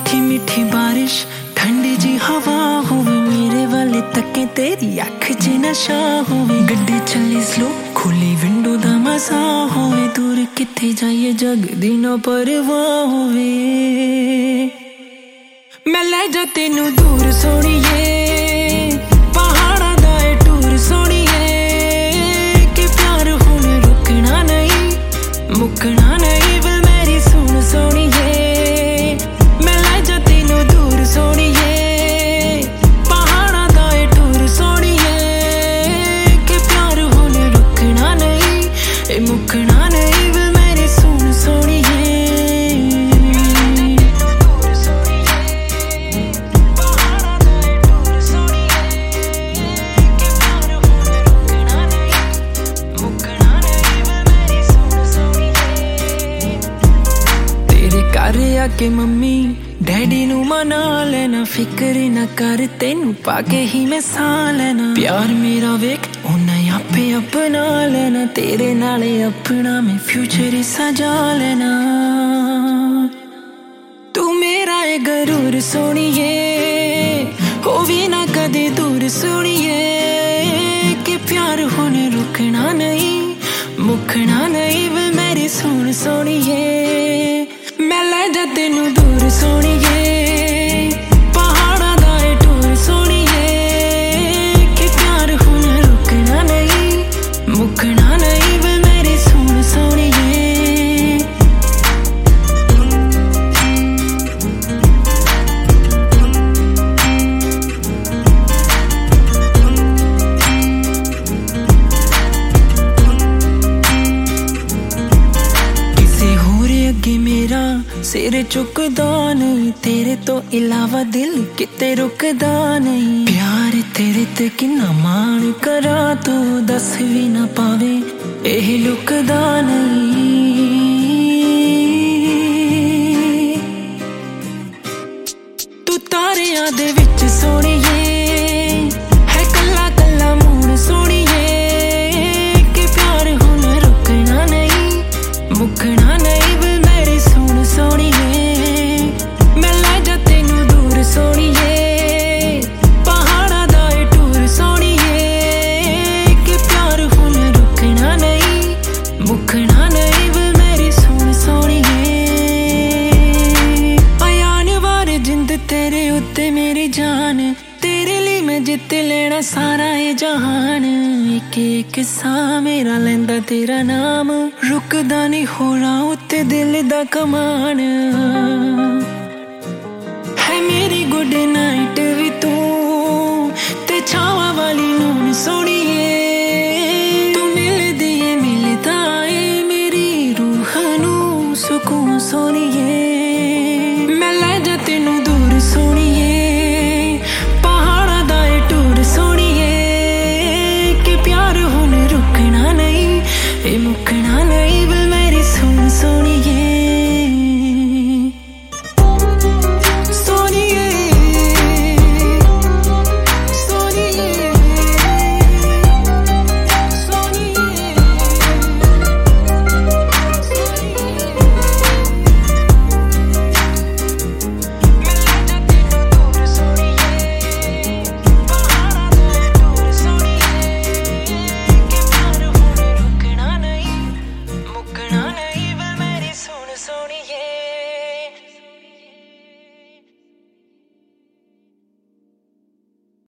मीठी मीठी बारिश ठंडी जी हवा होवे मेरे वाले तके तेरी अख च नशा होवे गड्डी चली स्लो खुली विंडो दा मजा होवे दूर किथे जाइए जग दी ना परवाह होवे मैं ले जा तेनू दूर सोनिए पहाड़ा दा ए टूर सोनिए कि प्यार हुण रुकना नहीं मुकना नहीं विल मेरी सुन सोनिए मैं ले जा तेनू दूर सोनिए पहाड़ा दा ए टूर सोनिए कि प्यार हुण रुकना नहीं ए मुकना नहीं विल मेरी सुन सोनिए के मम्मी डैडी नू मना लेना फिक्र ना कर तेनू पाके ही मैं सा लेना प्यार मेरा वेख उन्हें आपे अपना लेना तेरे नाले अपना मैं फ्यूचर ही सजा लेना तू मेरा है गरूर सोनिए हो भी ना कदे दूर सोनिए कि प्यार होने रुकना नहीं मुकना नहीं वे मेरी सुन सोनिए मैं ले जा तेनू दूर सोनिए पहाड़ा दा ए टूर सोनिए कि प्यार हुण रुकना नहीं मुकना नहीं वे मेरी सुन सोनिए किसे होर अगे मेरा सिर चुकदा नहीं तेरे तो इलावा दिल किते रुकदा नहीं प्यार तेरे ते किन्ना मान करा तू दस भी ना पावे एह लुकदा नहीं तू तारियां दे विच सोनिए है कल्ला कल्ला मून सोनिए कि प्यार हुण रुकना नहीं मुकना नहीं वे मेरी सुन सोनिए मैं ले जा तेनू दूर सोनिए पहाड़ा दा ए टूर सोनिए कि प्यार हुण रुकना नहीं मुकना नहीं वे मेरी सुन सोनिए आयान वार जिंद तेरे उत्ते मेरी जान तेरे लिए मैं जित लेना सारा ये जहान एक एक सा मेरा लेंदा तेरा नाम रुकदा नहीं होना उत्ते दिल दा कमान है मेरी गुड नाइट भी तू ते छावा वाली नून सोनिए तू मिलदी है मिलदा है मेरी रूह नू सुकून सोनिए मैं ले जा तेनू दूर सोनिए पहाड़ा दा ए टूर सोनिए कि प्यार हुण रुकना नहीं ए मुकना नहीं